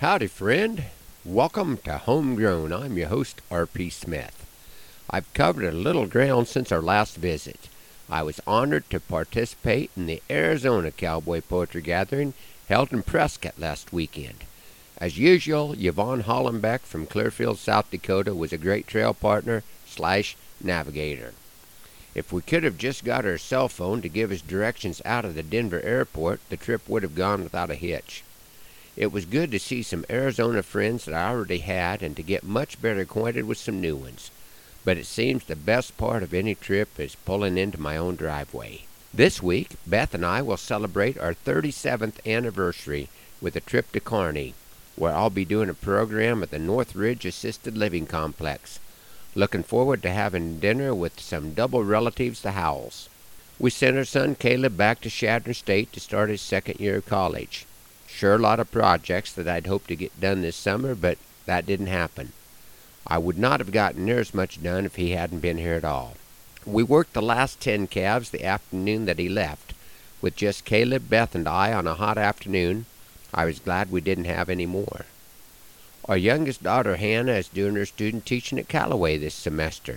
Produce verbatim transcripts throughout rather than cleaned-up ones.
Howdy, friend. Welcome to Homegrown. I'm your host, R P Smith. I've covered a little ground since our last visit. I was honored to participate in the Arizona Cowboy Poetry Gathering held in Prescott last weekend. As usual, Yvonne Hollenbeck from Clearfield, South Dakota was a great trail partner slash navigator. If we could have just got our cell phone to give us directions out of the Denver airport, the trip would have gone without a hitch. It was good to see some Arizona friends that I already had and to get much better acquainted with some new ones. But it seems the best part of any trip is pulling into my own driveway. This week, Beth and I will celebrate our thirty-seventh anniversary with a trip to Kearney, where I'll be doing a program at the North Ridge Assisted Living Complex. Looking forward to having dinner with some double relatives, the Howells. We sent our son Caleb back to Chadron State to start his second year of college. Sure, a lot of projects that I'd hoped to get done this summer, but that didn't happen. I would not have gotten near as much done if he hadn't been here at all. We worked the last ten calves the afternoon that he left. With just Caleb, Beth, and I on a hot afternoon, I was glad we didn't have any more. Our youngest daughter, Hannah, is doing her student teaching at Callaway this semester.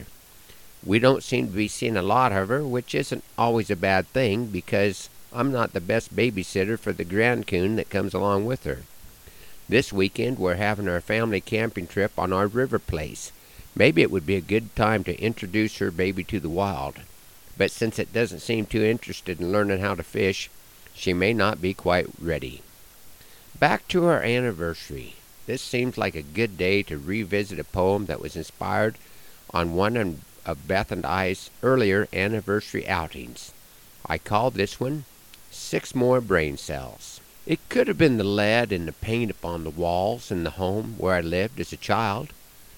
We don't seem to be seeing a lot of her, which isn't always a bad thing, because I'm not the best babysitter for the Grand Coon that comes along with her. This weekend we're having our family camping trip on our river place. Maybe it would be a good time to introduce her baby to the wild. But since it doesn't seem too interested in learning how to fish, she may not be quite ready. Back to our anniversary. This seems like a good day to revisit a poem that was inspired on one of Beth and I's earlier anniversary outings. I called this one Six More Brain Cells. It could have been the lead and the paint upon the walls in the home where I lived as a child,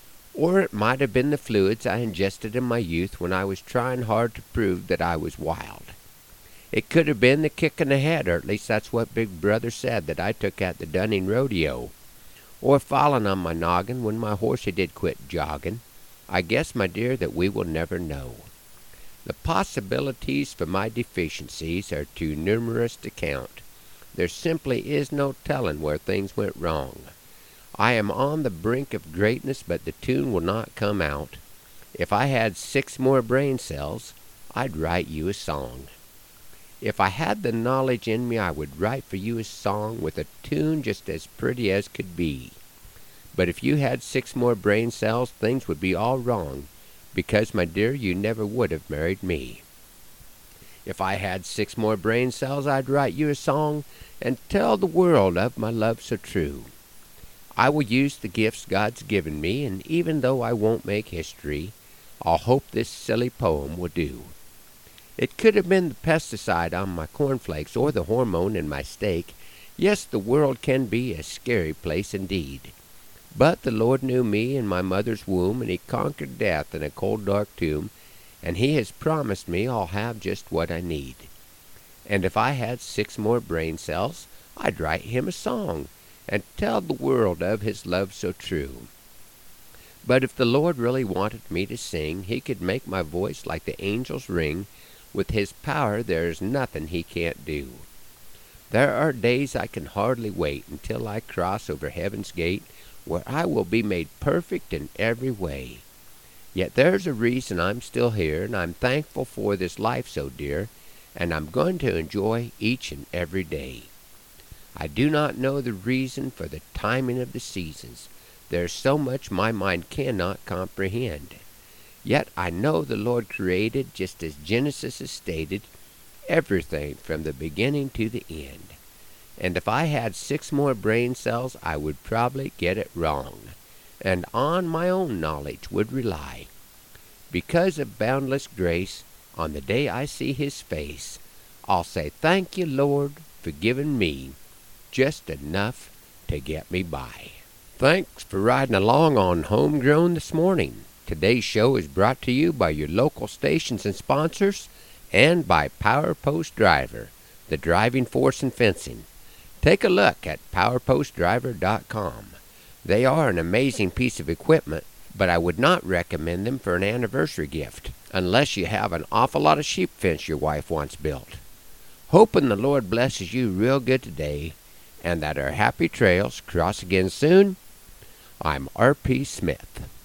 or it might have been the fluids I ingested in my youth when I was trying hard to prove that I was wild. It could have been the kick in the head, or at least that's what Big Brother said that I took at the Dunning Rodeo, or falling on my noggin when my horsey did quit jogging. I guess, my dear, that we will never know. The possibilities for my deficiencies are too numerous to count. There simply is no telling where things went wrong. I am on the brink of greatness, but the tune will not come out. If I had six more brain cells, I'd write you a song. If I had the knowledge in me, I would write for you a song with a tune just as pretty as could be. But if you had six more brain cells, things would be all wrong, because, my dear, you never would have married me. If I had six more brain cells, I'd write you a song and tell the world of my love so true. I will use the gifts God's given me, and even though I won't make history, I'll hope this silly poem will do. It could have been the pesticide on my cornflakes or the hormone in my steak. Yes, the world can be a scary place indeed. But the Lord knew me in my mother's womb, and he conquered death in a cold, dark tomb, and he has promised me I'll have just what I need. And if I had six more brain cells, I'd write him a song and tell the world of his love so true. But if the Lord really wanted me to sing, he could make my voice like the angels ring. With his power there's nothing he can't do. There are days I can hardly wait until I cross over heaven's gate, where I will be made perfect in every way. Yet there's a reason I'm still here, and I'm thankful for this life so dear, and I'm going to enjoy each and every day. I do not know the reason for the timing of the seasons. There's so much my mind cannot comprehend. Yet I know the Lord created, just as Genesis has stated, everything from the beginning to the end. And if I had six more brain cells, I would probably get it wrong, and on my own knowledge would rely. Because of boundless grace, on the day I see his face, I'll say, thank you, Lord, for giving me just enough to get me by. Thanks for riding along on Homegrown this morning. Today's show is brought to you by your local stations and sponsors, and by Power Post Driver, the driving force in fencing. Take a look at power post driver dot com. They are an amazing piece of equipment, but I would not recommend them for an anniversary gift, unless you have an awful lot of sheep fence your wife wants built. Hoping the Lord blesses you real good today, and that our happy trails cross again soon. I'm R P. Smith.